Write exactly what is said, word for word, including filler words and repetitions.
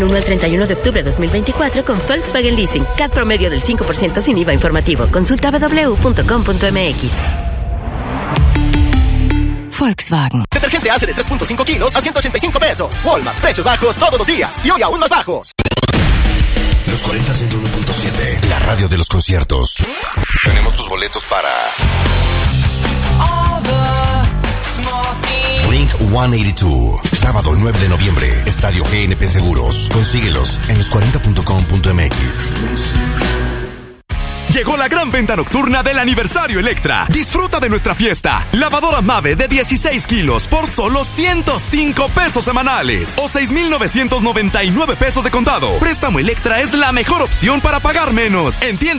uno al treinta y uno de octubre de dos mil veinticuatro con Volkswagen Leasing. C A T promedio del cinco por ciento sin I V A informativo. Consulta doble u doble u doble u punto com punto m x. Volkswagen. Detergente Ace de tres punto cinco kilos a ciento ochenta y cinco pesos. Walmart, precios bajos todos los días. Y hoy aún más bajos. Los cuarenta ciento uno punto siete, la radio de los conciertos. Tenemos tus boletos para Blink ciento ochenta y dos, sábado nueve de noviembre, Estadio G N P Seguros. Consíguelos en los cuarenta punto com punto m x. Llegó la gran venta nocturna del aniversario Electra. Disfruta de nuestra fiesta. Lavadora Mave de dieciséis kilos por solo ciento cinco pesos semanales o seis mil novecientos noventa y nueve pesos de contado. Préstamo Electra es la mejor opción para pagar menos. En tienda